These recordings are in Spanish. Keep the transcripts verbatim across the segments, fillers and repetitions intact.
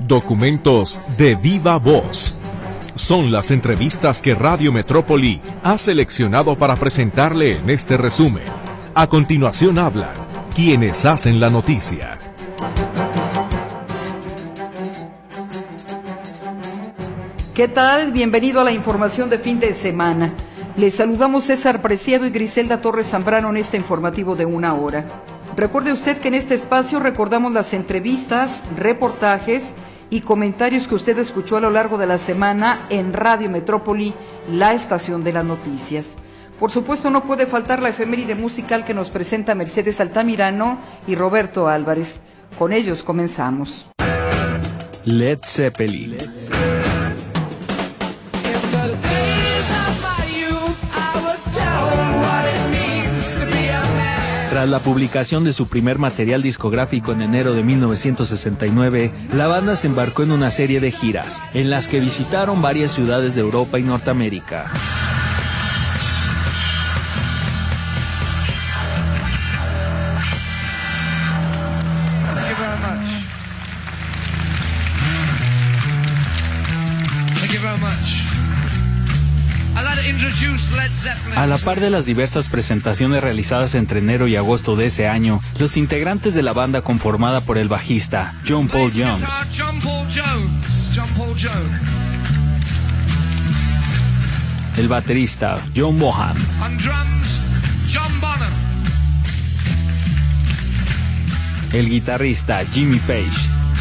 Documentos de viva voz. Son las entrevistas que Radio Metrópoli ha seleccionado para presentarle en este resumen. A continuación hablan quienes hacen la noticia. ¿Qué tal? Bienvenido a la información de fin de semana. Les saludamos César Preciado y Griselda Torres Zambrano en este informativo de una hora. Recuerde usted que en este espacio recordamos las entrevistas, reportajes y comentarios que usted escuchó a lo largo de la semana en Radio Metrópoli, la estación de las noticias. Por supuesto, no puede faltar la efeméride musical que nos presenta Mercedes Altamirano y Roberto Álvarez. Con ellos comenzamos. Led Zeppelin. Tras la publicación de su primer material discográfico en enero de mil novecientos sesenta y nueve, la banda se embarcó en una serie de giras, en las que visitaron varias ciudades de Europa y Norteamérica. A la par de las diversas presentaciones realizadas entre enero y agosto de ese año, los integrantes de la banda conformada por el bajista John Paul Jones, el baterista John Bonham, el guitarrista Jimmy Page,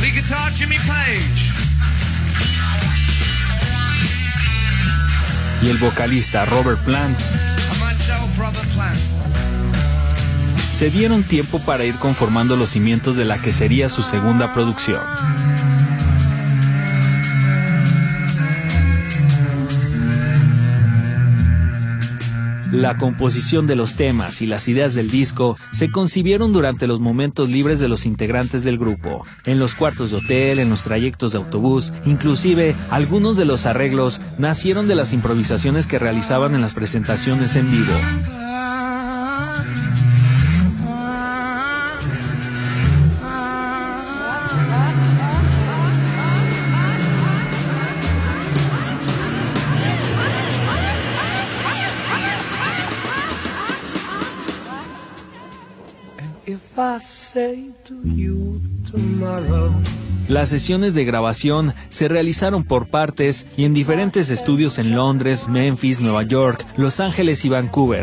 y el vocalista Robert Plant se dieron tiempo para ir conformando los cimientos de la que sería su segunda producción. La composición de los temas y las ideas del disco se concibieron durante los momentos libres de los integrantes del grupo, en los cuartos de hotel, en los trayectos de autobús, inclusive algunos de los arreglos nacieron de las improvisaciones que realizaban en las presentaciones en vivo. Las sesiones de grabación se realizaron por partes y en diferentes estudios en Londres, Memphis, Nueva York, Los Ángeles y Vancouver.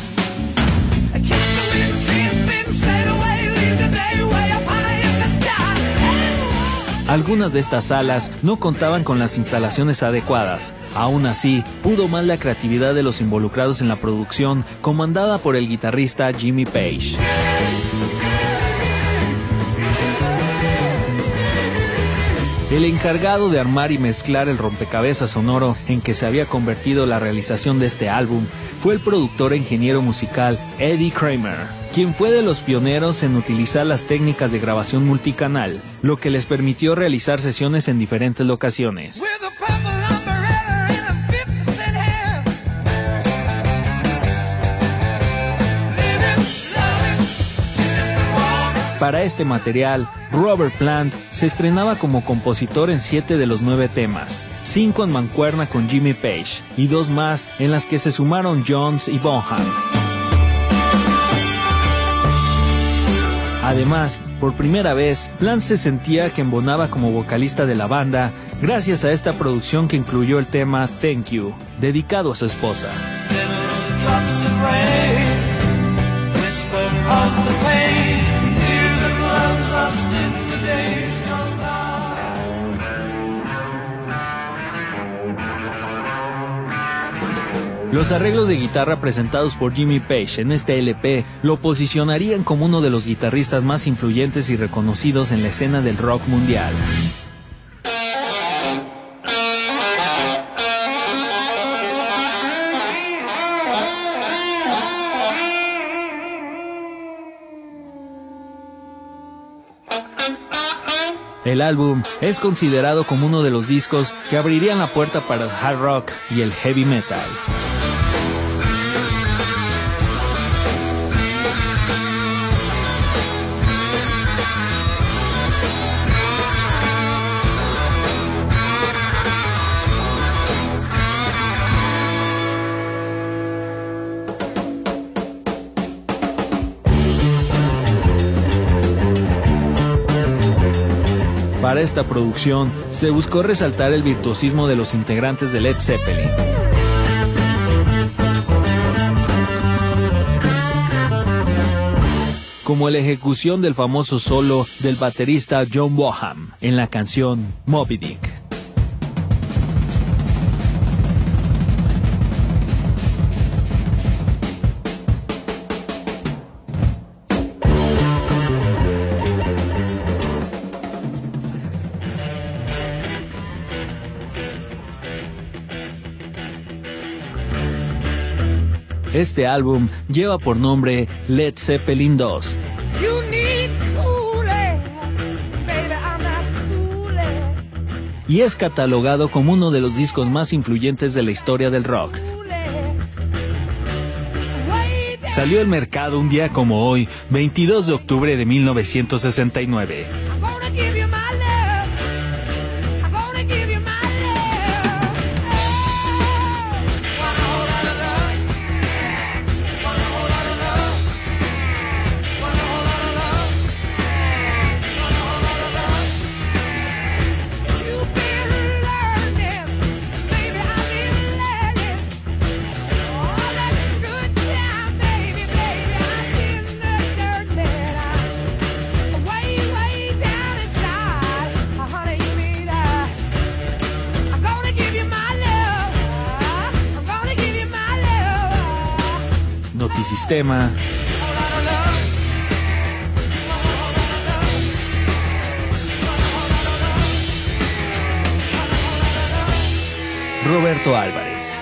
Algunas de estas salas no contaban con las instalaciones adecuadas. Aún así, pudo más la creatividad de los involucrados en la producción, comandada por el guitarrista Jimmy Page. El encargado de armar y mezclar el rompecabezas sonoro en que se había convertido la realización de este álbum fue el productor e ingeniero musical Eddie Kramer, quien fue de los pioneros en utilizar las técnicas de grabación multicanal, lo que les permitió realizar sesiones en diferentes locaciones. Para este material, Robert Plant se estrenaba como compositor en siete de los nueve temas, cinco en mancuerna con Jimmy Page y dos más en las que se sumaron Jones y Bonham. Además, por primera vez, Plant se sentía que embonaba como vocalista de la banda gracias a esta producción que incluyó el tema Thank You, dedicado a su esposa. Los arreglos de guitarra presentados por Jimmy Page en este L P lo posicionarían como uno de los guitarristas más influyentes y reconocidos en la escena del rock mundial. El álbum es considerado como uno de los discos que abrirían la puerta para el hard rock y el heavy metal. Para esta producción, se buscó resaltar el virtuosismo de los integrantes de Led Zeppelin. Como la ejecución del famoso solo del baterista John Bonham en la canción Moby Dick. Este álbum lleva por nombre Led Zeppelin dos. Y es catalogado como uno de los discos más influyentes de la historia del rock. Salió al mercado un día como hoy, veintidós de octubre de mil novecientos sesenta y nueve. Notisistema. Roberto Álvarez.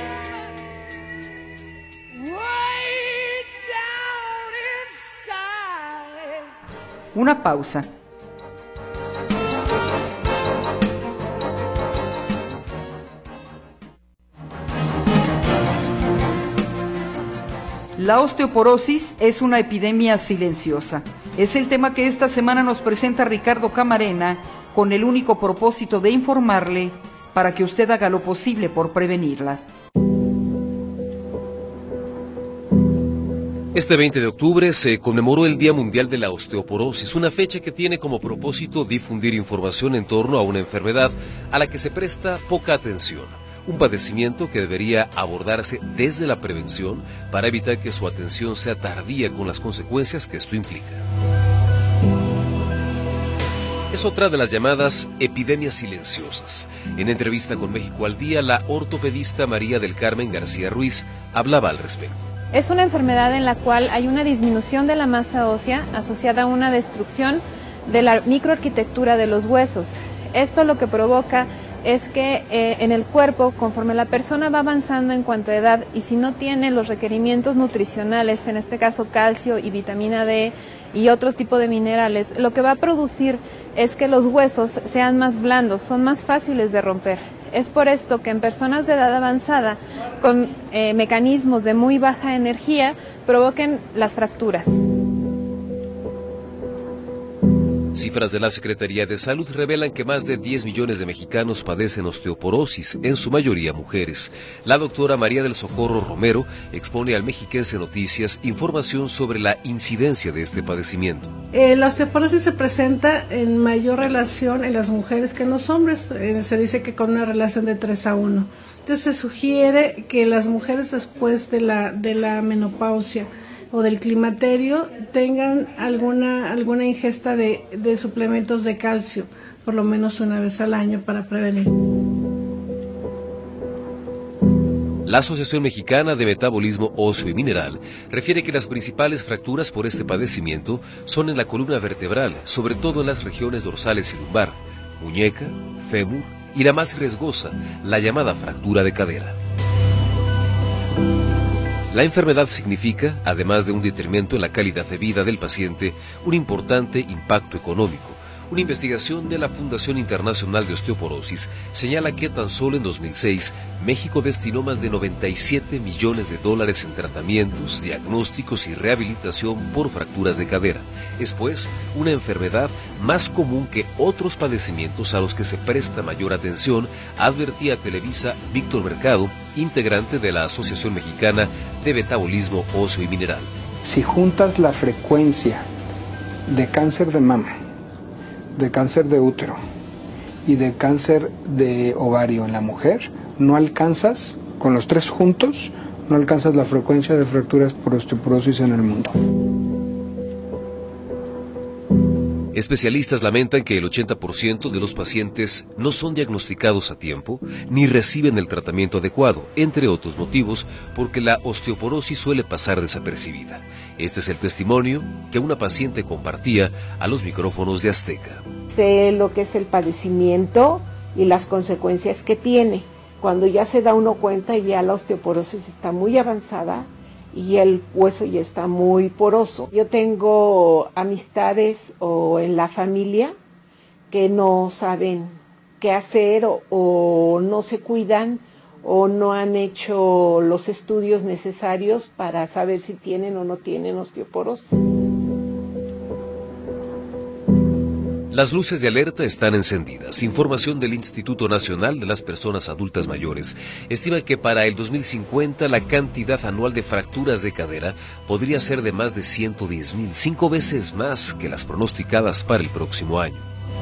Una pausa. La osteoporosis es una epidemia silenciosa. Es el tema que esta semana nos presenta Ricardo Camarena, con el único propósito de informarle para que usted haga lo posible por prevenirla. Este veinte de octubre se conmemoró el Día Mundial de la Osteoporosis, una fecha que tiene como propósito difundir información en torno a una enfermedad a la que se presta poca atención. Un padecimiento que debería abordarse desde la prevención para evitar que su atención sea tardía con las consecuencias que esto implica. Es otra de las llamadas epidemias silenciosas. En entrevista con México al Día, la ortopedista María del Carmen García Ruiz hablaba al respecto. Es una enfermedad en la cual hay una disminución de la masa ósea asociada a una destrucción de la microarquitectura de los huesos. Esto lo que provoca es que eh, en el cuerpo, conforme la persona va avanzando en cuanto a edad y si no tiene los requerimientos nutricionales, en este caso calcio y vitamina D y otros tipos de minerales, lo que va a producir es que los huesos sean más blandos, son más fáciles de romper. Es por esto que en personas de edad avanzada, con eh, mecanismos de muy baja energía, provoquen las fracturas. Cifras de la Secretaría de Salud revelan que más de diez millones de mexicanos padecen osteoporosis, en su mayoría mujeres. La doctora María del Socorro Romero expone al Mexiquense Noticias información sobre la incidencia de este padecimiento. Eh, la osteoporosis se presenta en mayor relación en las mujeres que en los hombres. Eh, se dice que con una relación de tres a uno. Entonces se sugiere que las mujeres después de la, de la menopausia o del climaterio tengan alguna alguna ingesta de, de suplementos de calcio, por lo menos una vez al año para prevenir. La Asociación Mexicana de Metabolismo Óseo y Mineral refiere que las principales fracturas por este padecimiento son en la columna vertebral, sobre todo en las regiones dorsales y lumbar, muñeca, fémur y la más riesgosa, la llamada fractura de cadera. La enfermedad significa, además de un detrimento en la calidad de vida del paciente, un importante impacto económico. Una investigación de la Fundación Internacional de Osteoporosis señala que tan solo en dos mil seis, México destinó más de noventa y siete millones de dólares en tratamientos, diagnósticos y rehabilitación por fracturas de cadera. Es pues una enfermedad más común que otros padecimientos a los que se presta mayor atención, advertía a Televisa Víctor Mercado, integrante de la Asociación Mexicana de Metabolismo Óseo y Mineral. Si juntas la frecuencia de cáncer de mama, de cáncer de útero, y de cáncer de ovario en la mujer, no alcanzas, con los tres juntos, no alcanzas la frecuencia de fracturas por osteoporosis en el mundo. Especialistas lamentan que el ochenta por ciento de los pacientes no son diagnosticados a tiempo ni reciben el tratamiento adecuado, entre otros motivos, porque la osteoporosis suele pasar desapercibida. Este es el testimonio que una paciente compartía a los micrófonos de Azteca. Sé lo que es el padecimiento y las consecuencias que tiene. Cuando ya se da uno cuenta, ya la osteoporosis está muy avanzada y el hueso ya está muy poroso. Yo tengo amistades o en la familia que no saben qué hacer o, o no se cuidan o no han hecho los estudios necesarios para saber si tienen o no tienen osteoporosis. Las luces de alerta están encendidas. Información del Instituto Nacional de las Personas Adultas Mayores estima que para el dos mil cincuenta la cantidad anual de fracturas de cadera podría ser de más de ciento diez mil, cinco veces más que las pronosticadas para el próximo año.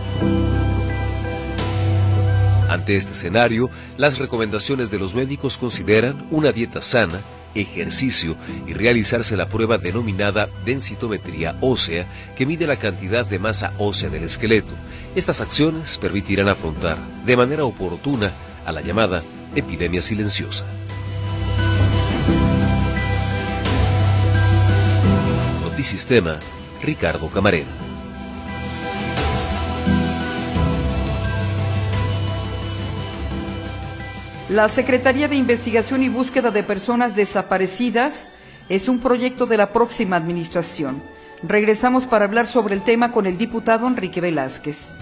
Ante este escenario, las recomendaciones de los médicos consideran una dieta sana, ejercicio y realizarse la prueba denominada densitometría ósea, que mide la cantidad de masa ósea del esqueleto. Estas acciones permitirán afrontar de manera oportuna a la llamada epidemia silenciosa. Notisistema, Ricardo Camarena. La Secretaría de Investigación y Búsqueda de Personas Desaparecidas es un proyecto de la próxima administración. Regresamos para hablar sobre el tema con el diputado Enrique Velázquez.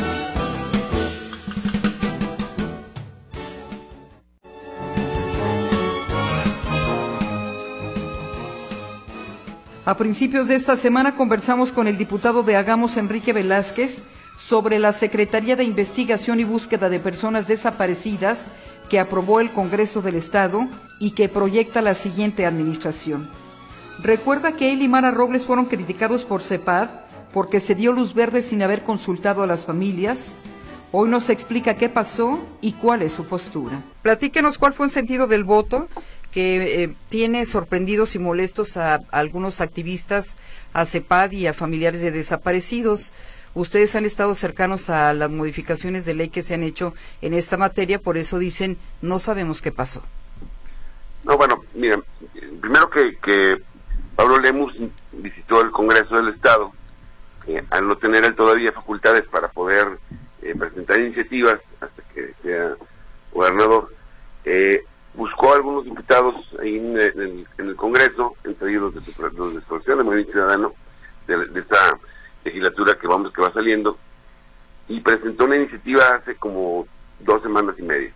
A principios de esta semana conversamos con el diputado de Hagamos, Enrique Velázquez, sobre la Secretaría de Investigación y Búsqueda de Personas Desaparecidas que aprobó el Congreso del Estado y que proyecta la siguiente administración. Recuerda que él y Mara Robles fueron criticados por CEPAD porque se dio luz verde sin haber consultado a las familias. Hoy nos explica qué pasó y cuál es su postura. Platíquenos cuál fue el sentido del voto que eh, tiene sorprendidos y molestos a, a algunos activistas, a CEPAD y a familiares de desaparecidos. Ustedes han estado cercanos a las modificaciones de ley que se han hecho en esta materia, por eso dicen, no sabemos qué pasó. No, bueno, mira, primero que, que Pablo Lemus visitó el Congreso del Estado, eh, al no tener él todavía facultades para poder eh, presentar iniciativas hasta que sea gobernador, eh, buscó a algunos diputados ahí en, en, en el Congreso, entre ellos los de, los de Exposición de Movimiento Ciudadano, de, de esa legislatura que vamos que va saliendo, y presentó una iniciativa hace como dos semanas y media.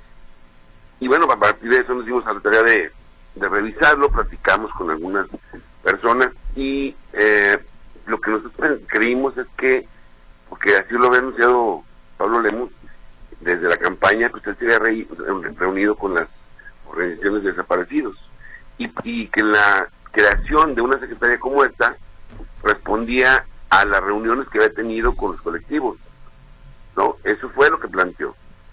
Y bueno, a partir de eso nos dimos a la tarea de, de revisarlo, platicamos con algunas personas y eh, lo que nosotros creímos es que, porque así lo había anunciado Pablo Lemus, desde la campaña que usted se había re, reunido con las organizaciones de desaparecidos y, y que la creación de una secretaría como esta respondía a las reuniones que había tenido con los colectivos, ¿no? Eso fue lo que planteó.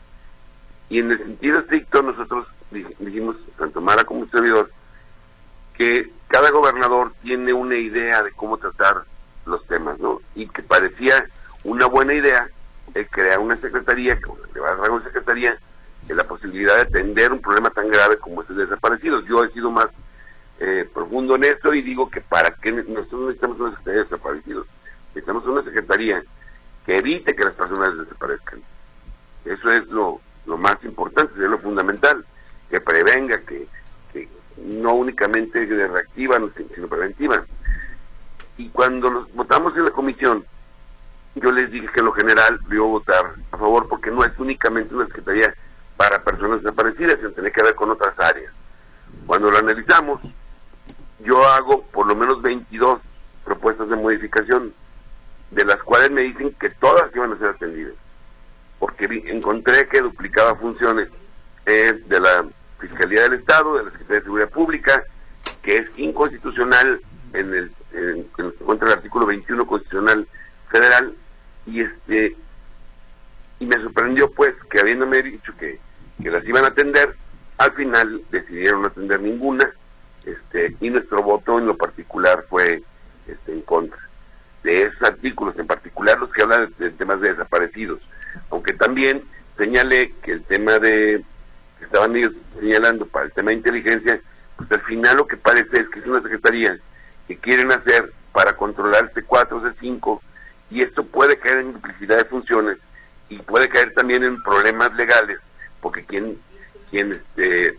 Y en el sentido estricto nosotros dijimos, tanto Mara como un servidor, que cada gobernador tiene una idea de cómo tratar los temas, ¿no? Y que parecía una buena idea el crear una secretaría, que le va a dar una secretaría, de la posibilidad de atender un problema tan grave como es el de desaparecidos. Yo he sido más eh, profundo en esto y digo que para qué nosotros necesitamos una secretaría de desaparecidos. Necesitamos una secretaría que evite que las personas desaparezcan. Eso es lo, lo más importante, es lo fundamental, que prevenga, que, que no únicamente de reactiva, sino preventiva. Y cuando los votamos en la comisión, yo les dije que en lo general yo iba a votar a favor, porque no es únicamente una secretaría para personas desaparecidas, sino tiene que ver con otras áreas. Cuando lo analizamos, yo hago por lo menos veintidós propuestas de modificación, de las cuales me dicen que todas iban a ser atendidas, porque vi, encontré que duplicaba funciones eh, de la Fiscalía del Estado, de la Secretaría de Seguridad Pública, que es inconstitucional en el en, en, contra el artículo veintiuno constitucional federal, y este y me sorprendió pues que habiéndome dicho que, que las iban a atender, al final decidieron no atender ninguna, este, y nuestro voto en lo particular fue este, en contra de esos artículos, en particular los que hablan de, de temas de desaparecidos, aunque también señalé que el tema de, que estaban ellos señalando para el tema de inteligencia, pues al final lo que parece es que es una secretaría que quieren hacer para controlar C cuatro, C cinco, y esto puede caer en duplicidad de funciones y puede caer también en problemas legales, porque quien quien este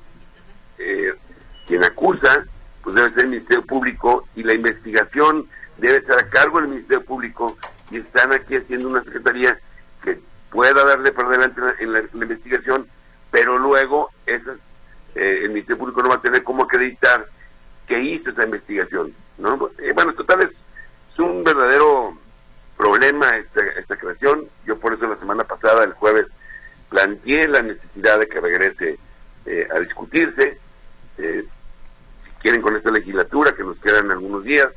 eh, quien acusa pues debe ser el Ministerio Público, y la investigación debe estar a cargo del Ministerio Público, y están aquí haciendo una secretaría que pueda darle por delante en la, en la, en la investigación, pero luego esas, eh, el Ministerio Público no va a tener cómo acreditar que hizo esa investigación, ¿no? Eh, bueno, total es, es un verdadero problema esta, esta creación. Yo por eso la semana pasada, el jueves, planteé la necesidad de que regrese eh, a discutirse, eh, si quieren con esta legislatura, que nos quedan algunos días,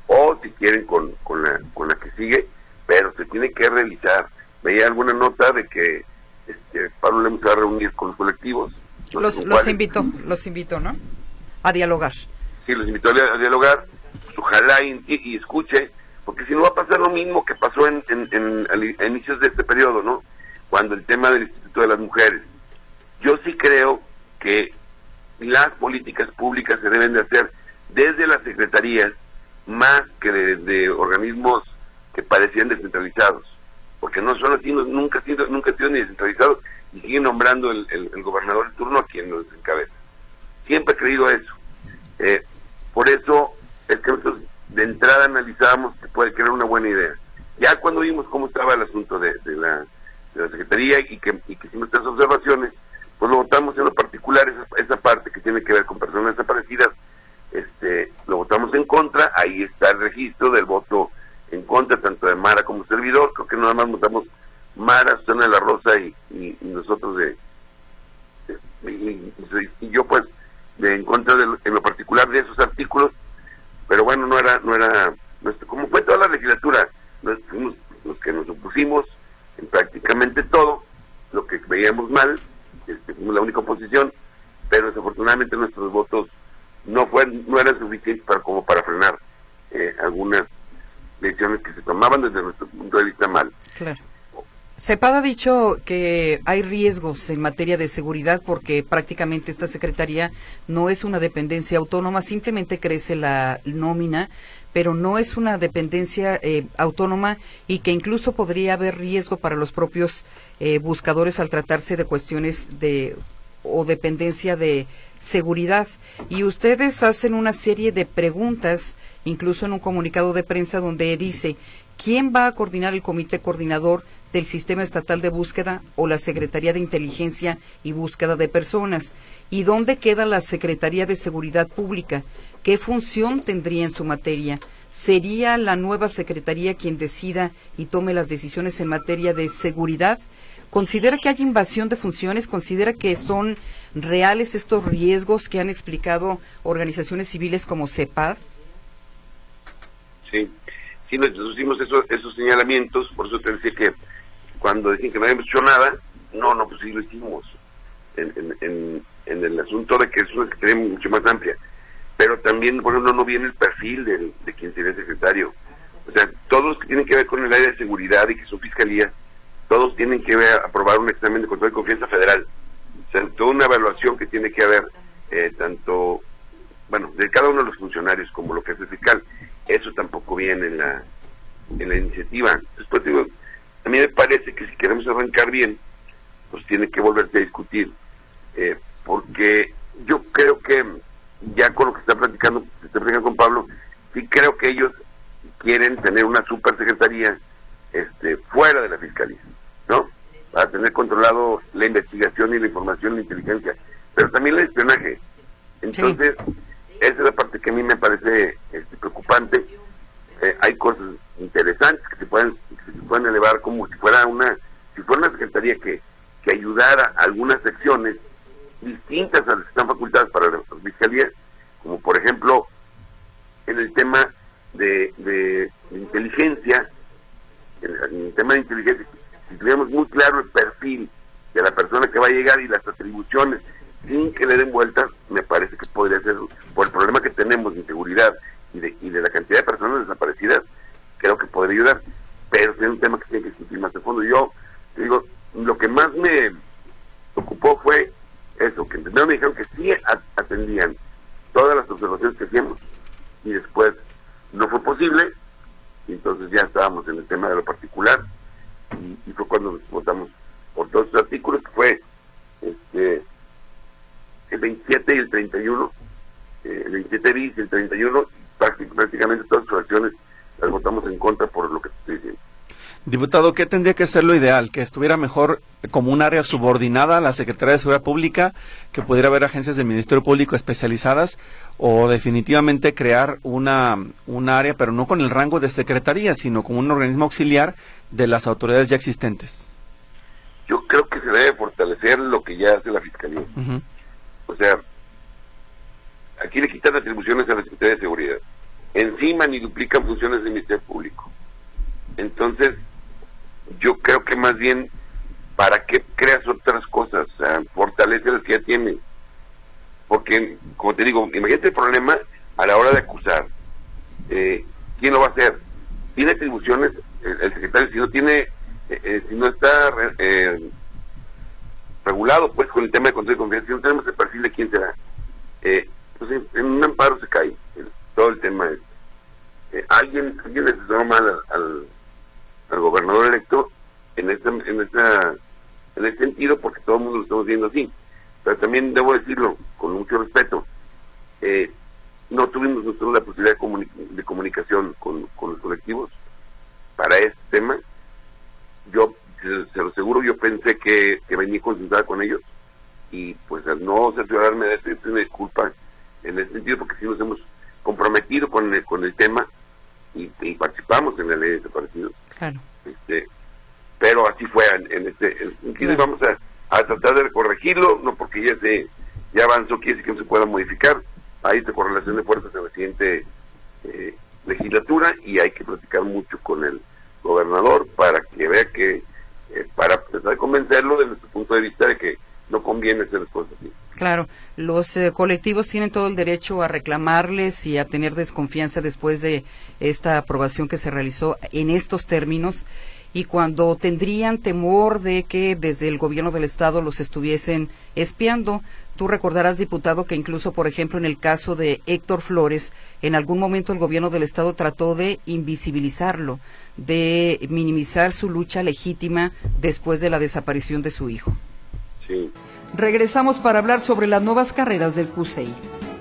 o si quieren con, con, la, con la que sigue, pero se tiene que realizar. Veía alguna nota de que este, Pablo Lemus se va a reunir con los colectivos. No los los invito, los invito, ¿no? A dialogar. Sí, los invito a, a dialogar, pues, ojalá y, y, y escuche, porque si no va a pasar lo mismo que pasó en, en, en, a inicios de este periodo, ¿no? Cuando el tema del Instituto de las Mujeres. Yo sí creo que las políticas públicas se deben de hacer desde las secretarías, más que de, de organismos que parecían descentralizados, porque no son así, no, nunca han sido, nunca han sido ni descentralizados, y siguen nombrando el, el, el gobernador de turno a quien los encabeza. Siempre he creído eso. Eh, por eso es que nosotros de entrada analizábamos que puede crear una buena idea. Ya cuando vimos cómo estaba el asunto de, de la de la Secretaría y que, y que hicimos estas observaciones, pues lo votamos en lo particular, esa, esa parte que tiene que ver con personas desaparecidas, este, lo votamos en contra. Ahí está el registro del voto en contra, tanto de Mara como servidor. Creo que nada más votamos Mara, Susana de la Rosa y, y, y nosotros de, de y, y, y yo pues de en contra de lo, en lo particular de esos artículos, pero bueno, no era, no era, nuestro, como fue toda la legislatura, nos fuimos los que nos opusimos en prácticamente todo, lo que veíamos mal, este, fuimos la única oposición, pero desafortunadamente nuestros votos no fueron, no eran suficientes para como para frenar eh, algunas decisiones que se tomaban desde nuestro punto de vista mal. Claro. CEPAD ha dicho que hay riesgos en materia de seguridad porque prácticamente esta secretaría no es una dependencia autónoma, simplemente crece la nómina, pero no es una dependencia eh, autónoma, y que incluso podría haber riesgo para los propios eh, buscadores al tratarse de cuestiones de o dependencia de seguridad. Y ustedes hacen una serie de preguntas, incluso en un comunicado de prensa donde dice: ¿quién va a coordinar el comité coordinador del Sistema Estatal de Búsqueda o la Secretaría de Inteligencia y Búsqueda de Personas? ¿Y dónde queda la Secretaría de Seguridad Pública? ¿Qué función tendría en su materia? ¿Sería la nueva Secretaría quien decida y tome las decisiones en materia de seguridad? ¿Considera que hay invasión de funciones? ¿Considera que son reales estos riesgos que han explicado organizaciones civiles como CEPAD? Sí, sí, nosotros hicimos esos, esos señalamientos, por eso te decía que cuando decían que no habíamos hecho nada, no, no, pues sí lo hicimos, en, en, en, en el asunto de que es una secretaría mucho más amplia, pero también, por ejemplo, no viene el perfil de, de quien sería secretario. O sea, todos los que tienen que ver con el área de seguridad y que son fiscalía, todos tienen que ver, aprobar un examen de control de confianza federal. O sea, toda una evaluación que tiene que haber, eh, tanto, bueno, de cada uno de los funcionarios como lo que es el fiscal. Eso tampoco viene en la en la iniciativa. Después digo, a mí me parece que si queremos arrancar bien, pues tiene que volverse a discutir, eh, porque yo creo que ya con lo que está platicando, que está platicando con Pablo, sí creo que ellos quieren tener una supersecretaría este, fuera de la fiscalía, ¿no? Para tener controlado la investigación y la información y la inteligencia, pero también el espionaje. Entonces, sí. Esa es la parte que a mí me parece este, preocupante. Eh, hay cosas interesantes que se pueden que se pueden elevar como si fuera una si fuera una secretaría que, que ayudara a algunas secciones distintas a las que están facultadas para la fiscalía, como por ejemplo en el tema de, de, de inteligencia, en, en el tema de inteligencia, si tuviéramos muy claro el perfil perfil de la persona que va a llegar y las atribuciones, sin que le den vueltas, me parece que podría ser, por el problema que tenemos de inseguridad y de, y de la cantidad de personas desaparecidas, creo que podría ayudar, pero es un tema que tiene que discutir más a fondo. Yo digo, lo que más me ocupó fue eso, que primero me dijeron que sí atendían todas las observaciones que hacíamos, y después no fue posible, y entonces ya estábamos en el tema de lo particular, y, y fue cuando votamos por todos esos artículos, que fue este el veintisiete y el treinta y uno, eh, el veintisiete bis y el treinta y uno, prácticamente, prácticamente todas sus acciones las votamos en contra por lo que te estoy diciendo. Diputado, ¿qué tendría que ser lo ideal? ¿Que estuviera mejor como un área subordinada a la Secretaría de Seguridad Pública, que pudiera haber agencias del Ministerio Público especializadas, o definitivamente crear una, un área, pero no con el rango de secretaría, sino como un organismo auxiliar de las autoridades ya existentes? Yo creo que se debe fortalecer lo que ya hace la Fiscalía. Uh-huh. O sea, aquí le quitan atribuciones a la Secretaría de Seguridad, encima ni duplican funciones del Ministerio Público. Entonces, yo creo que más bien, ¿para qué creas otras cosas? O sea, fortalece las que ya tiene. Porque, como te digo, imagínate el problema a la hora de acusar. Eh, ¿Quién lo va a hacer? ¿Tiene atribuciones el, el secretario? Si no tiene, eh, eh, si no está eh, regulado pues con el tema de control de confianza, si no tenemos el perfil de quién será, eh, pues en, en un amparo se cae el, todo el tema. Es, eh, alguien alguien le asesoró mal al, al al gobernador electo en esta, en esta, en este sentido, porque todo el mundo lo estamos viendo así. Pero también debo decirlo con mucho respeto, eh, no tuvimos nosotros la posibilidad de, comuni de comunicación con, con los colectivos para este tema. Yo se, se lo aseguro, yo pensé que, que venía consultada con ellos, y pues al no cerciorarme de esto, pido una disculpa en ese sentido, porque sí nos hemos comprometido con el, con el tema y, y participamos en la ley de desaparecidos. Claro. Este, pero así fue en, en este en, en claro. Vamos a, a tratar de corregirlo, no porque ya se ya avanzó, quiere decir que no se pueda modificar. Hay esta correlación de fuerzas en la siguiente eh, legislatura, y hay que platicar mucho con el gobernador para que vea que, eh, para tratar de convencerlo desde su punto de vista de que no conviene hacer las cosas así. Claro, los eh, colectivos tienen todo el derecho a reclamarles y a tener desconfianza después de esta aprobación que se realizó en estos términos, y cuando tendrían temor de que desde el gobierno del estado los estuviesen espiando. Tú recordarás, diputado, que incluso, por ejemplo, en el caso de Héctor Flores, en algún momento el gobierno del estado trató de invisibilizarlo, de minimizar su lucha legítima después de la desaparición de su hijo. Sí. Regresamos para hablar sobre las nuevas carreras del C U S E I.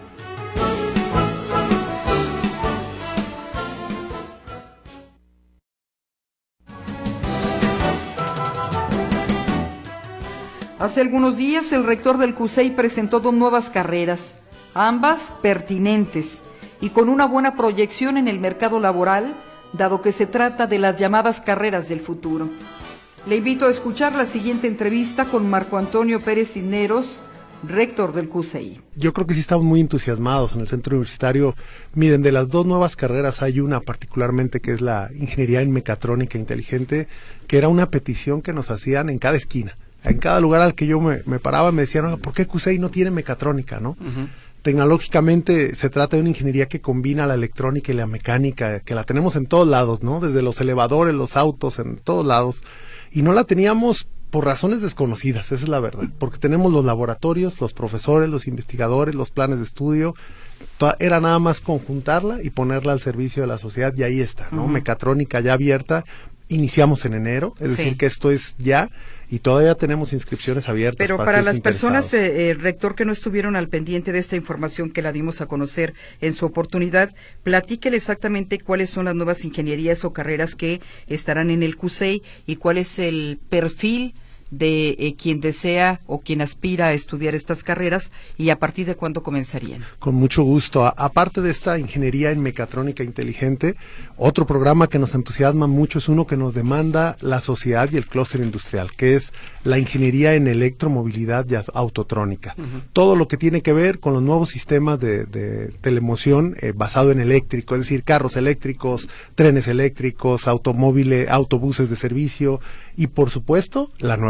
Hace algunos días el rector del C U S E I presentó dos nuevas carreras, ambas pertinentes y con una buena proyección en el mercado laboral, dado que se trata de las llamadas carreras del futuro. Le invito a escuchar la siguiente entrevista con Marco Antonio Pérez Cisneros, rector del C U S E I. Yo creo que sí estamos muy entusiasmados en el centro universitario. Miren, de las dos nuevas carreras hay una particularmente que es la ingeniería en mecatrónica inteligente, que era una petición que nos hacían en cada esquina. En cada lugar al que yo me, me paraba me decían, ¿por qué C U S E I no tiene mecatrónica, no? Uh-huh. Tecnológicamente se trata de una ingeniería que combina la electrónica y la mecánica, que la tenemos en todos lados, ¿no? Desde los elevadores, los autos, en todos lados. Y no la teníamos por razones desconocidas, esa es la verdad, porque tenemos los laboratorios, los profesores, los investigadores, los planes de estudio. Era nada más conjuntarla y ponerla al servicio de la sociedad, y ahí está, ¿no? Uh-huh. Mecatrónica ya abierta, iniciamos en enero, es sí. decir que esto es ya, y todavía tenemos inscripciones abiertas. Pero para, para las personas, eh, rector, que no estuvieron al pendiente de esta información que la dimos a conocer en su oportunidad, platíquele exactamente cuáles son las nuevas ingenierías o carreras que estarán en el C U S E I y cuál es el perfil de eh, quien desea o quien aspira a estudiar estas carreras, y a partir de cuándo comenzarían. Con mucho gusto. A, aparte de esta ingeniería en mecatrónica inteligente, otro programa que nos entusiasma mucho es uno que nos demanda la sociedad y el clúster industrial, que es la ingeniería en electromovilidad y autotrónica. Uh-huh. Todo lo que tiene que ver con los nuevos sistemas de, de telemoción eh, basado en eléctrico, es decir, carros eléctricos, trenes eléctricos, automóviles, autobuses de servicio, y por supuesto, la nueva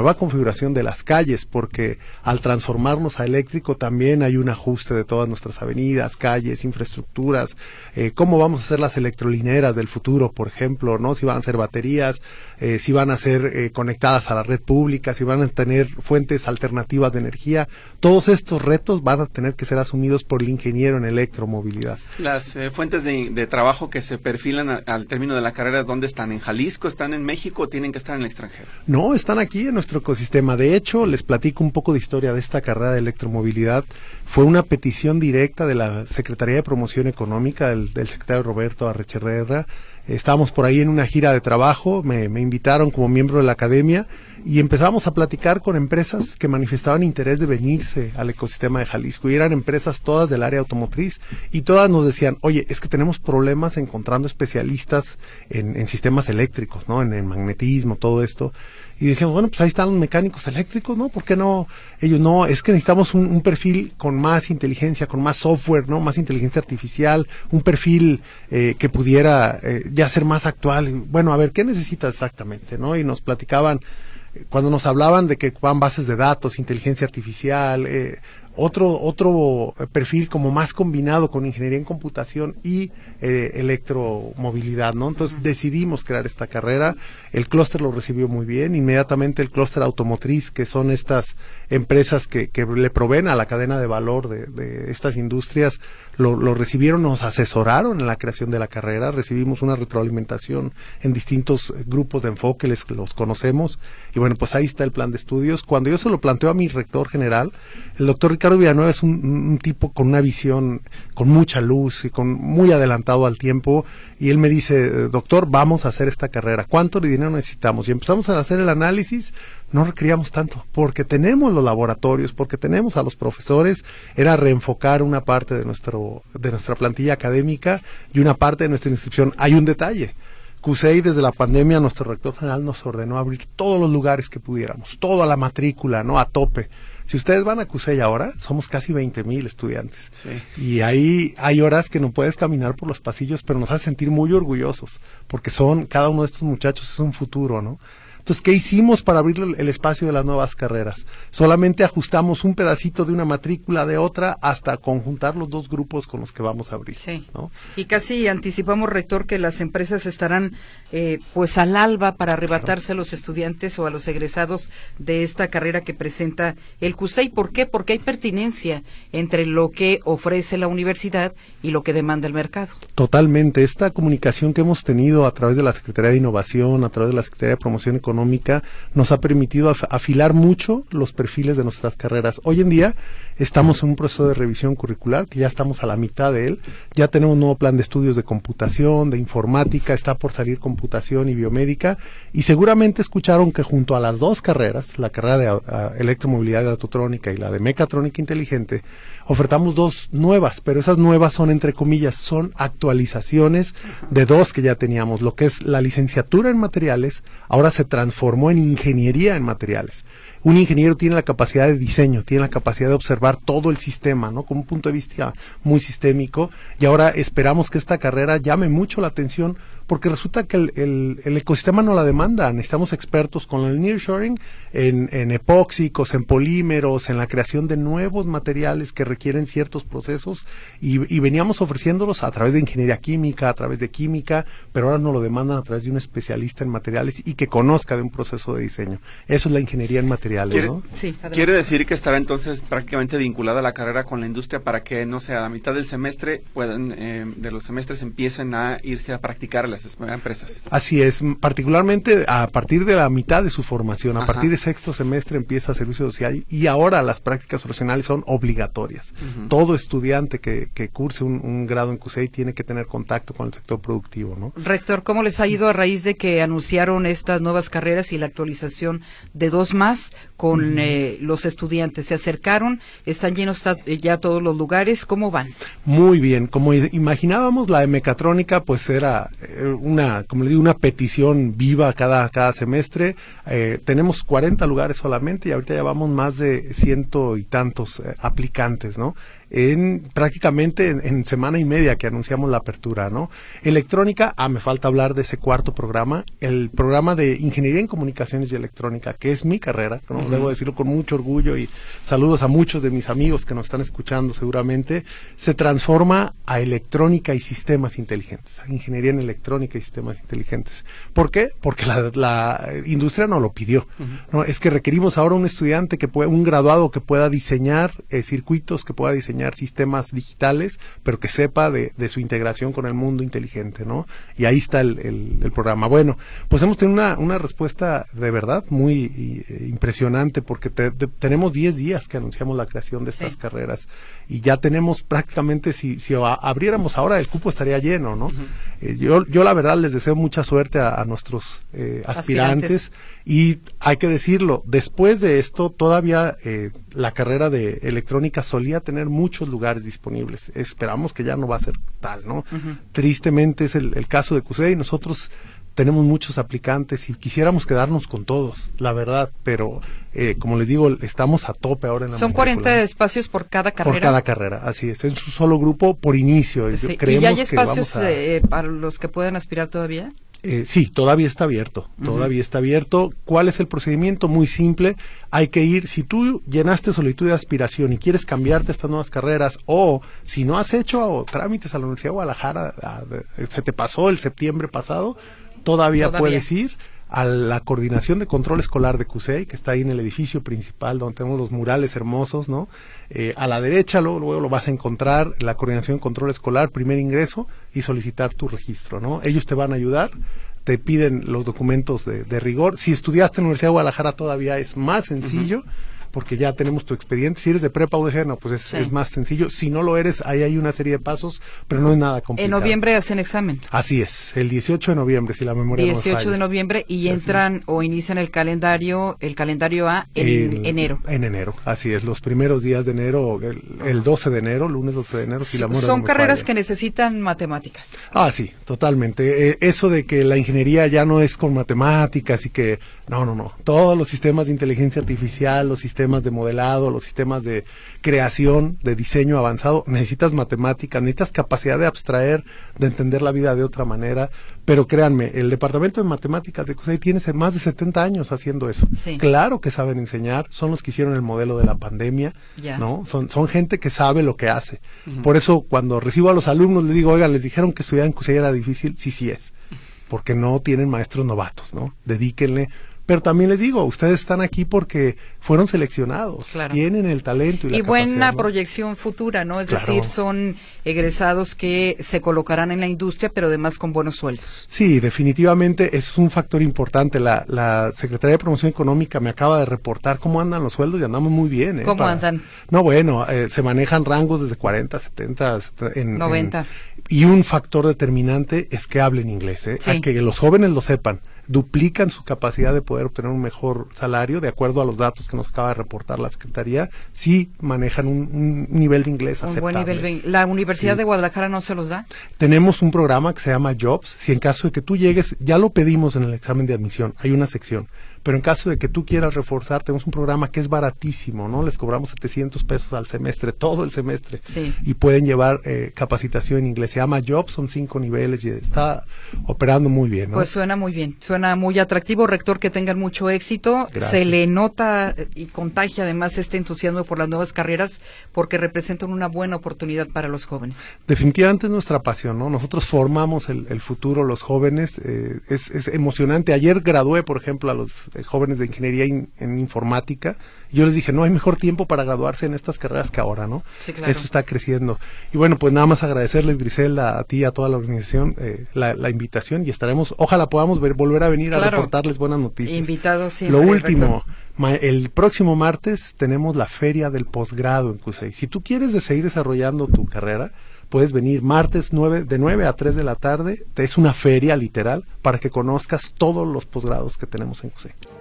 nueva configuración de las calles, porque al transformarnos a eléctrico también hay un ajuste de todas nuestras avenidas, calles, infraestructuras, eh, cómo vamos a hacer las electrolineras del futuro, por ejemplo, ¿no? Si van a ser baterías, eh, si van a ser eh, conectadas a la red pública, si van a tener fuentes alternativas de energía. Todos estos retos van a tener que ser asumidos por el ingeniero en electromovilidad. Las eh, fuentes de, de trabajo que se perfilan a, al término de la carrera, ¿dónde están? ¿En Jalisco? ¿Están en México o tienen que estar en el extranjero? No, están aquí en nuestro ecosistema. De hecho, les platico un poco de historia de esta carrera de electromovilidad. Fue una petición directa de la Secretaría de Promoción Económica, del, del secretario Roberto Arrecherrera. Estábamos por ahí en una gira de trabajo, me, me invitaron como miembro de la academia y empezamos a platicar con empresas que manifestaban interés de venirse al ecosistema de Jalisco, y eran empresas todas del área automotriz, y todas nos decían, oye, es que tenemos problemas encontrando especialistas en, en sistemas eléctricos, ¿no? En el magnetismo, todo esto. Y decíamos, bueno, pues ahí están los mecánicos eléctricos, ¿no? ¿Por qué no? Ellos, no, es que necesitamos un, un perfil con más inteligencia, con más software, ¿no? Más inteligencia artificial, un perfil eh, que pudiera eh, ya ser más actual. Bueno, a ver, ¿qué necesitas exactamente, no? Y nos platicaban, cuando nos hablaban de que van bases de datos, inteligencia artificial, eh, otro otro perfil como más combinado con ingeniería en computación y eh, electromovilidad, ¿no? Entonces decidimos crear esta carrera. El clúster lo recibió muy bien. Inmediatamente el clúster automotriz, que son estas empresas que, que le proveen a la cadena de valor de, de estas industrias, lo, lo recibieron, nos asesoraron en la creación de la carrera. Recibimos una retroalimentación en distintos grupos de enfoque, les, los conocemos, y bueno, pues ahí está el plan de estudios. Cuando yo se lo planteo a mi rector general, el doctor Ricardo Villanueva es un, un tipo con una visión, con mucha luz y con muy adelantado al tiempo, y él me dice, doctor, vamos a hacer esta carrera, ¿cuánto dinero necesitamos? Y empezamos a hacer el análisis. No requeríamos tanto, porque tenemos los laboratorios, porque tenemos a los profesores. Era reenfocar una parte de nuestro de nuestra plantilla académica y una parte de nuestra inscripción. Hay un detalle: CUSEI, desde la pandemia, nuestro rector general nos ordenó abrir todos los lugares que pudiéramos, toda la matrícula, ¿no? A tope. Si ustedes van a CUSEI ahora, somos casi veinte mil estudiantes. Sí. Y ahí hay horas que no puedes caminar por los pasillos, pero nos hace sentir muy orgullosos, porque son, cada uno de estos muchachos es un futuro, ¿no? Entonces, ¿qué hicimos para abrir el espacio de las nuevas carreras? Solamente ajustamos un pedacito de una matrícula de otra hasta conjuntar los dos grupos con los que vamos a abrir. Sí. ¿No? Y casi anticipamos, rector, que las empresas estarán eh, pues al alba para arrebatarse claro. a los estudiantes o a los egresados de esta carrera que presenta el CUSEI. ¿Por qué? Porque hay pertinencia entre lo que ofrece la universidad y lo que demanda el mercado. Totalmente. Esta comunicación que hemos tenido a través de la Secretaría de Innovación, a través de la Secretaría de Promoción Económica, nos ha permitido af- afilar mucho los perfiles de nuestras carreras. Hoy en día estamos en un proceso de revisión curricular, que ya estamos a la mitad de él. Ya tenemos un nuevo plan de estudios de computación, de informática, está por salir computación y biomédica, y seguramente escucharon que junto a las dos carreras, la carrera de a, electromovilidad y autotrónica y la de mecatrónica inteligente, ofertamos dos nuevas, pero esas nuevas son, entre comillas, son actualizaciones de dos que ya teníamos. Lo que es la licenciatura en materiales, ahora se transformó en ingeniería en materiales. Un ingeniero tiene la capacidad de diseño, tiene la capacidad de observar todo el sistema, ¿no? Con un punto de vista muy sistémico, y ahora esperamos que esta carrera llame mucho la atención, porque resulta que el, el, el ecosistema no la demanda. Necesitamos expertos con el nearshoring en, en epóxicos, en polímeros, en la creación de nuevos materiales que requieren ciertos procesos, y, y veníamos ofreciéndolos a través de ingeniería química, a través de química, pero ahora nos lo demandan a través de un especialista en materiales y que conozca de un proceso de diseño. Eso es la ingeniería en materiales, ¿Quiere, ¿no? Sí, quiere decir que estará entonces prácticamente vinculada la carrera con la industria, para que, no sé, a la mitad del semestre puedan, eh, de los semestres empiecen a irse a practicar las empresas. Así es, particularmente a partir de la mitad de su formación, a Ajá. partir de sexto semestre empieza servicio social, y ahora las prácticas profesionales son obligatorias. Uh-huh. Todo estudiante que, que curse un, un grado en CUSEI tiene que tener contacto con el sector productivo, ¿no? Rector, ¿cómo les ha ido a raíz de que anunciaron estas nuevas carreras y la actualización de dos más con uh-huh. eh, los estudiantes? ¿Se acercaron? ¿Están llenos ya todos los lugares? ¿Cómo van? Muy bien. Como imaginábamos, la de mecatrónica pues era una como le digo, una petición viva cada, cada semestre. Eh, tenemos cuarenta lugares solamente, y ahorita ya vamos más de ciento y tantos eh, aplicantes, ¿no? en prácticamente en, en semana y media que anunciamos la apertura, ¿no? Electrónica, ah, me falta hablar de ese cuarto programa, el programa de Ingeniería en Comunicaciones y Electrónica, que es mi carrera, ¿no? Uh-huh. Debo decirlo con mucho orgullo y saludos a muchos de mis amigos que nos están escuchando seguramente, se transforma a Electrónica y Sistemas Inteligentes, a Ingeniería en Electrónica y Sistemas Inteligentes. ¿Por qué? Porque la, la industria no lo pidió, uh-huh. ¿no? Es que requerimos ahora un estudiante que pueda, un graduado que pueda diseñar eh, circuitos, que pueda diseñar sistemas digitales, pero que sepa de, de su integración con el mundo inteligente, ¿no? Y ahí está el, el, el programa. Bueno, pues hemos tenido una, una respuesta de verdad muy eh, impresionante, porque te, te, tenemos diez días que anunciamos la creación de estas sí. carreras, y ya tenemos prácticamente, si, si abriéramos ahora, el cupo estaría lleno, ¿no? Uh-huh. Eh, yo, yo la verdad les deseo mucha suerte a, a nuestros eh, aspirantes, aspirantes, y hay que decirlo, después de esto, todavía eh, la carrera de electrónica solía tener muchos lugares disponibles. Esperamos que ya no va a ser tal, ¿no? Uh-huh. Tristemente es el, el caso de C U S E I. Nosotros tenemos muchos aplicantes y quisiéramos quedarnos con todos, la verdad, pero eh, como les digo, estamos a tope ahora en la Son cuarenta espacios por cada carrera. Por cada carrera, así es, es un solo grupo por inicio. Sí. Creemos ¿Y ya hay espacios que vamos a... eh, para los que puedan aspirar todavía? Eh, sí, todavía está abierto, todavía uh-huh. está abierto. ¿Cuál es el procedimiento? Muy simple, hay que ir, si tú llenaste solicitud de aspiración y quieres cambiarte a estas nuevas carreras, o si no has hecho trámites a la Universidad de Guadalajara, a, a, se te pasó el septiembre pasado, todavía, todavía puedes ir a la Coordinación de Control Escolar de C U S E I, que está ahí en el edificio principal, donde tenemos los murales hermosos, ¿no? Eh, a la derecha, luego, luego lo vas a encontrar, la Coordinación de Control Escolar, primer ingreso, y solicitar tu registro, ¿no? Ellos te van a ayudar, te piden los documentos de, de rigor. Si estudiaste en la Universidad de Guadalajara todavía es más sencillo, uh-huh. porque ya tenemos tu expediente. Si eres de prepa o de no, pues es, sí. es más sencillo. Si no lo eres, ahí hay una serie de pasos, pero no es nada complicado. En noviembre hacen examen. Así es, el dieciocho de noviembre, si la memoria no me falla. dieciocho de noviembre, y entran o inician el calendario, el calendario A en, en enero. En enero, así es, los primeros días de enero, el, el doce de enero, lunes doce de enero, si la memoria Son no me carreras falla. que necesitan matemáticas. Ah, sí, totalmente. Eh, eso de que la ingeniería ya no es con matemáticas y que, no, no, no, todos los sistemas de inteligencia artificial, los sistemas de modelado, los sistemas de creación, de diseño avanzado, necesitas matemáticas, necesitas capacidad de abstraer, de entender la vida de otra manera, pero créanme, el departamento de matemáticas de C U S E I tiene más de setenta años haciendo eso. Sí. Claro que saben enseñar, son los que hicieron el modelo de la pandemia, ya. ¿no? Son, son gente que sabe lo que hace. Uh-huh. Por eso cuando recibo a los alumnos les digo, oigan, les dijeron que estudiar en C U S E I era difícil, sí, sí es, porque no tienen maestros novatos, ¿no? Dedíquenle. Pero también les digo, ustedes están aquí porque fueron seleccionados, claro. tienen el talento y la y capacidad. Y buena ¿no? proyección futura, ¿no? Es claro. decir, son egresados que se colocarán en la industria, pero además con buenos sueldos. Sí, definitivamente es un factor importante. La, la Secretaría de Promoción Económica me acaba de reportar cómo andan los sueldos y andamos muy bien. ¿eh? ¿Cómo Para... andan? No, bueno, eh, se manejan rangos desde cuarenta, setenta, en, noventa. En... Y un factor determinante es que hablen inglés, ¿eh? Sí. A que los jóvenes lo sepan. Duplican su capacidad de poder obtener un mejor salario, de acuerdo a los datos que nos acaba de reportar la Secretaría, si manejan un, un nivel de inglés un aceptable. Buen nivel. ¿La Universidad sí. de Guadalajara no se los da? Tenemos un programa que se llama Jobs, si en caso de que tú llegues, ya lo pedimos en el examen de admisión, hay una sección, pero en caso de que tú quieras reforzar, tenemos un programa que es baratísimo, ¿no? Les cobramos setecientos pesos al semestre, todo el semestre, sí. y pueden llevar eh, capacitación en inglés. Se llama Jobs, son cinco niveles y está operando muy bien, ¿no? Pues suena muy bien, suena muy atractivo. Rector, que tengan mucho éxito. Gracias. Se le nota y contagia además este entusiasmo por las nuevas carreras, porque representan una buena oportunidad para los jóvenes. Definitivamente es nuestra pasión, ¿no? Nosotros formamos el, el futuro, los jóvenes, eh, es, es emocionante. Ayer gradué, por ejemplo, a los eh, jóvenes de ingeniería in, en informática. Yo les dije, no hay mejor tiempo para graduarse en estas carreras que ahora, ¿no? Sí, claro. Eso está creciendo. Y bueno, pues nada más agradecerles, Griselda, a ti, a toda la organización, eh, la, la invitación, y estaremos, ojalá podamos ver, volver a venir claro. a reportarles buenas noticias. Invitados, sí. Lo último, ma, el próximo martes tenemos la feria del posgrado en C U S E I. Si tú quieres de seguir desarrollando tu carrera, puedes venir martes nueve, de nueve a tres de la tarde, es una feria literal, para que conozcas todos los posgrados que tenemos en C U S E I.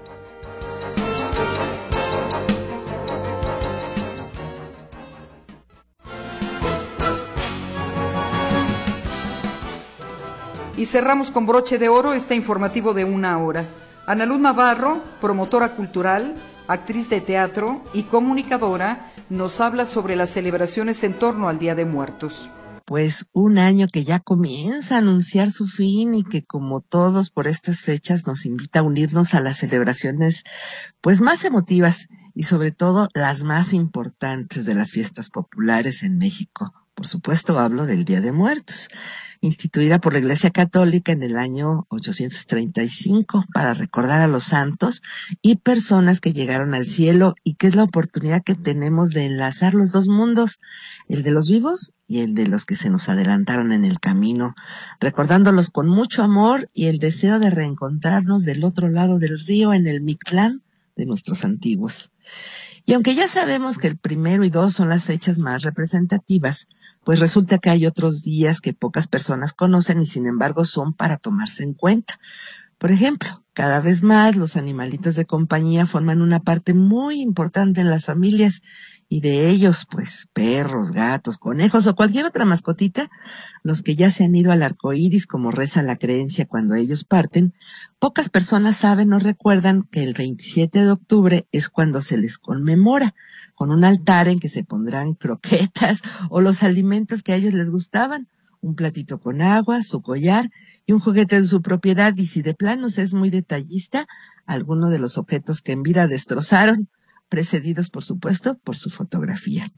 Y cerramos con broche de oro este informativo de una hora. Ana Luz Navarro, promotora cultural, actriz de teatro y comunicadora, nos habla sobre las celebraciones en torno al Día de Muertos. Pues un año que ya comienza a anunciar su fin y que, como todos por estas fechas, nos invita a unirnos a las celebraciones pues más emotivas y sobre todo las más importantes de las fiestas populares en México. Por supuesto, hablo del Día de Muertos, instituida por la Iglesia Católica en el año ochocientos treinta y cinco para recordar a los santos y personas que llegaron al cielo, y que es la oportunidad que tenemos de enlazar los dos mundos, el de los vivos y el de los que se nos adelantaron en el camino, recordándolos con mucho amor y el deseo de reencontrarnos del otro lado del río en el Mictlán de nuestros antiguos. Y aunque ya sabemos que el primero y dos son las fechas más representativas, pues resulta que hay otros días que pocas personas conocen y sin embargo son para tomarse en cuenta. Por ejemplo, cada vez más los animalitos de compañía forman una parte muy importante en las familias, y de ellos, pues, perros, gatos, conejos o cualquier otra mascotita, los que ya se han ido al arco iris, como reza la creencia cuando ellos parten, pocas personas saben o recuerdan que el veintisiete de octubre es cuando se les conmemora, con un altar en que se pondrán croquetas o los alimentos que a ellos les gustaban, un platito con agua, su collar y un juguete de su propiedad, y si de plano se es muy detallista, alguno de los objetos que en vida destrozaron, precedidos por supuesto por su fotografía.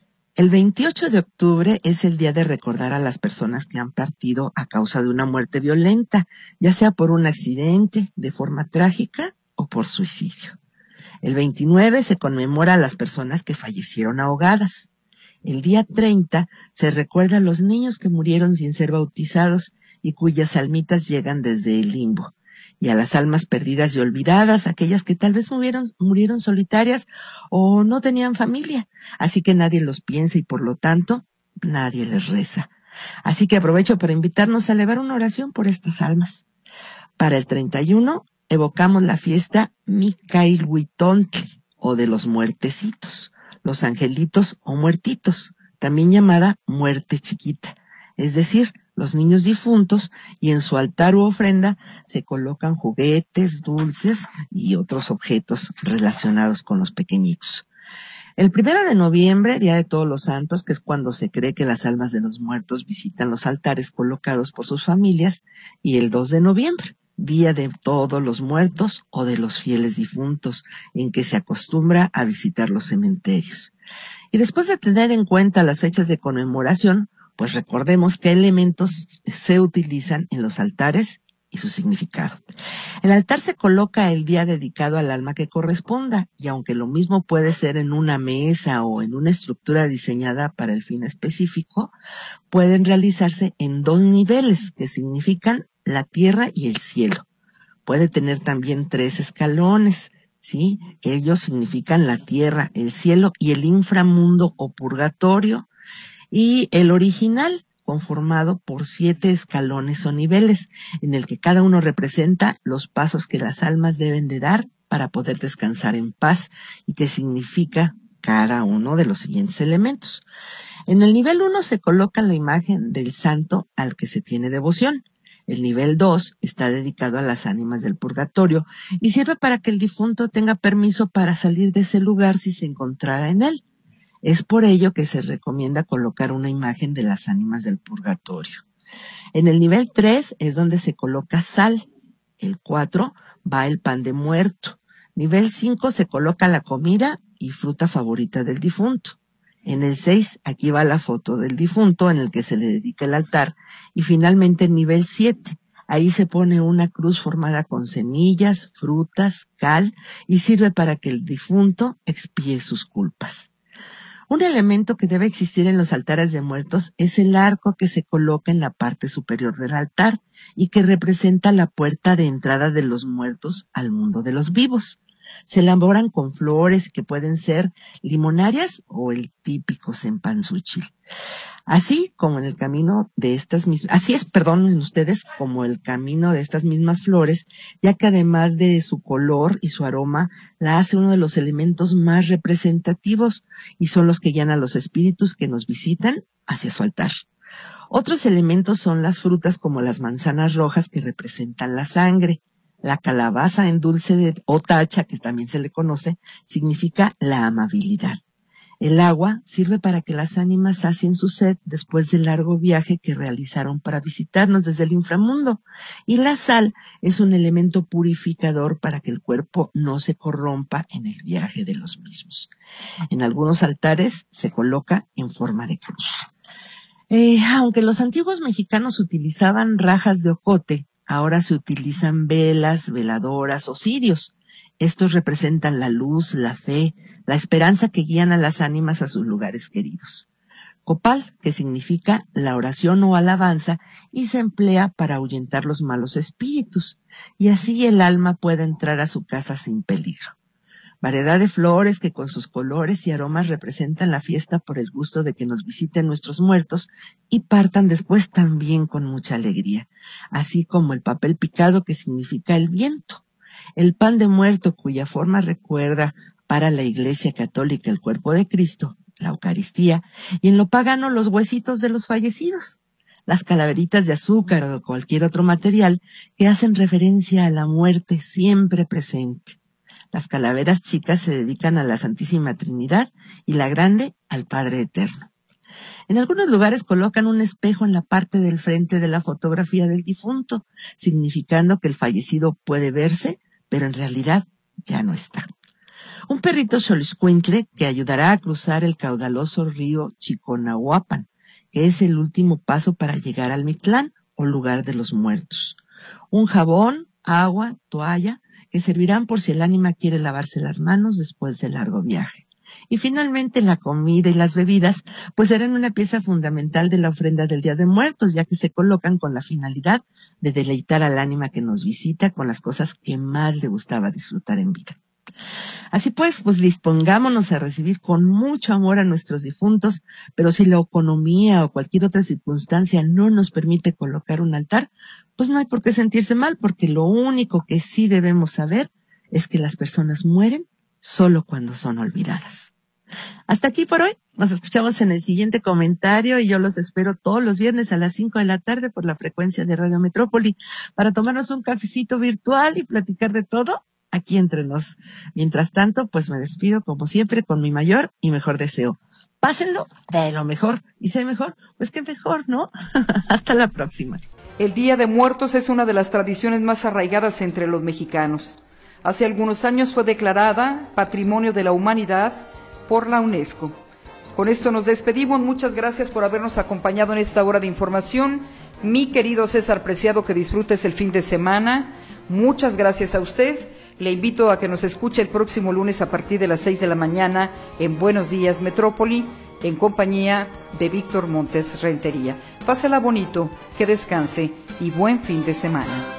El veintiocho de octubre es el día de recordar a las personas que han partido a causa de una muerte violenta, ya sea por un accidente, de forma trágica o por suicidio. El veintinueve se conmemora a las personas que fallecieron ahogadas. El día treinta se recuerda a los niños que murieron sin ser bautizados y cuyas almitas llegan desde el limbo, y a las almas perdidas y olvidadas, aquellas que tal vez murieron, murieron solitarias o no tenían familia, así que nadie los piensa y por lo tanto nadie les reza. Así que aprovecho para invitarnos a elevar una oración por estas almas. Para el treinta y uno evocamos la fiesta Micailhuitontli, o de los muertecitos, los angelitos o muertitos, también llamada muerte chiquita, es decir, los niños difuntos, y en su altar u ofrenda se colocan juguetes, dulces y otros objetos relacionados con los pequeñitos. El primero de noviembre, Día de Todos los Santos, que es cuando se cree que las almas de los muertos visitan los altares colocados por sus familias, y el dos de noviembre, Día de Todos los Muertos o de los Fieles Difuntos, en que se acostumbra a visitar los cementerios. Y después de tener en cuenta las fechas de conmemoración, pues recordemos qué elementos se utilizan en los altares y su significado. El altar se coloca el día dedicado al alma que corresponda, y aunque lo mismo puede ser en una mesa o en una estructura diseñada para el fin específico, pueden realizarse en dos niveles que significan la tierra y el cielo. Puede tener también tres escalones, ¿sí? Ellos significan la tierra, el cielo y el inframundo o purgatorio. Y el original, conformado por siete escalones o niveles, en el que cada uno representa los pasos que las almas deben de dar para poder descansar en paz, y que significa cada uno de los siguientes elementos. En el nivel uno se coloca la imagen del santo al que se tiene devoción. El nivel dos está dedicado a las ánimas del purgatorio y sirve para que el difunto tenga permiso para salir de ese lugar si se encontrara en él. Es por ello que se recomienda colocar una imagen de las ánimas del purgatorio. En el nivel tres es donde se coloca sal. El cuatro va el pan de muerto. Nivel cinco se coloca la comida y fruta favorita del difunto. En el seis, aquí va la foto del difunto en el que se le dedica el altar. Y finalmente en nivel siete, ahí se pone una cruz formada con semillas, frutas, cal, y sirve para que el difunto expíe sus culpas. Un elemento que debe existir en los altares de muertos es el arco que se coloca en la parte superior del altar y que representa la puerta de entrada de los muertos al mundo de los vivos. Se elaboran con flores que pueden ser limonarias o el típico cempasúchil. Así como en el camino de estas mismas, así es, perdonen ustedes, como el camino de estas mismas flores, ya que además de su color y su aroma, la hace uno de los elementos más representativos y son los que guían a los espíritus que nos visitan hacia su altar. Otros elementos son las frutas como las manzanas rojas que representan la sangre. La calabaza en dulce de, o tacha, que también se le conoce, significa la amabilidad. El agua sirve para que las ánimas sacien su sed después del largo viaje que realizaron para visitarnos desde el inframundo. Y la sal es un elemento purificador para que el cuerpo no se corrompa en el viaje de los mismos. En algunos altares se coloca en forma de cruz. Eh, aunque los antiguos mexicanos utilizaban rajas de ocote, ahora se utilizan velas, veladoras o cirios. Estos representan la luz, la fe, la esperanza que guían a las ánimas a sus lugares queridos. Copal, que significa la oración o alabanza, y se emplea para ahuyentar los malos espíritus, y así el alma puede entrar a su casa sin peligro. Variedad de flores que con sus colores y aromas representan la fiesta por el gusto de que nos visiten nuestros muertos y partan después también con mucha alegría, así como el papel picado que significa el viento. El pan de muerto, cuya forma recuerda para la Iglesia Católica el cuerpo de Cristo, la Eucaristía, y en lo pagano los huesitos de los fallecidos, las calaveritas de azúcar o cualquier otro material que hacen referencia a la muerte siempre presente. Las calaveras chicas se dedican a la Santísima Trinidad y la grande al Padre Eterno. En algunos lugares colocan un espejo en la parte del frente de la fotografía del difunto, significando que el fallecido puede verse, pero en realidad ya no está. Un perrito xoloitzcuintle que ayudará a cruzar el caudaloso río Chiconahuapan, que es el último paso para llegar al Mictlán, o lugar de los muertos. Un jabón, agua, toalla, que servirán por si el ánima quiere lavarse las manos después del largo viaje. Y finalmente la comida y las bebidas, pues serán una pieza fundamental de la ofrenda del Día de Muertos, ya que se colocan con la finalidad de deleitar al ánima que nos visita con las cosas que más le gustaba disfrutar en vida. Así pues, pues dispongámonos a recibir con mucho amor a nuestros difuntos, pero si la economía o cualquier otra circunstancia no nos permite colocar un altar, pues no hay por qué sentirse mal, porque lo único que sí debemos saber es que las personas mueren solo cuando son olvidadas. Hasta aquí por hoy. Nos escuchamos en el siguiente comentario y yo los espero todos los viernes a las cinco de la tarde por la frecuencia de Radio Metrópoli para tomarnos un cafecito virtual y platicar de todo aquí entre nos. Mientras tanto, pues me despido como siempre con mi mayor y mejor deseo. Pásenlo de lo mejor, y si hay mejor, pues qué mejor, ¿no? Hasta la próxima. El Día de Muertos es una de las tradiciones más arraigadas entre los mexicanos. Hace algunos años fue declarada Patrimonio de la Humanidad por la UNESCO. Con esto nos despedimos. Muchas gracias por habernos acompañado en esta hora de información. Mi querido César Preciado, que disfrutes el fin de semana. Muchas gracias a usted. Le invito a que nos escuche el próximo lunes a partir de las seis de la mañana en Buenos Días Metrópoli, en compañía de Víctor Montes Rentería. Pásela bonito, que descanse y buen fin de semana.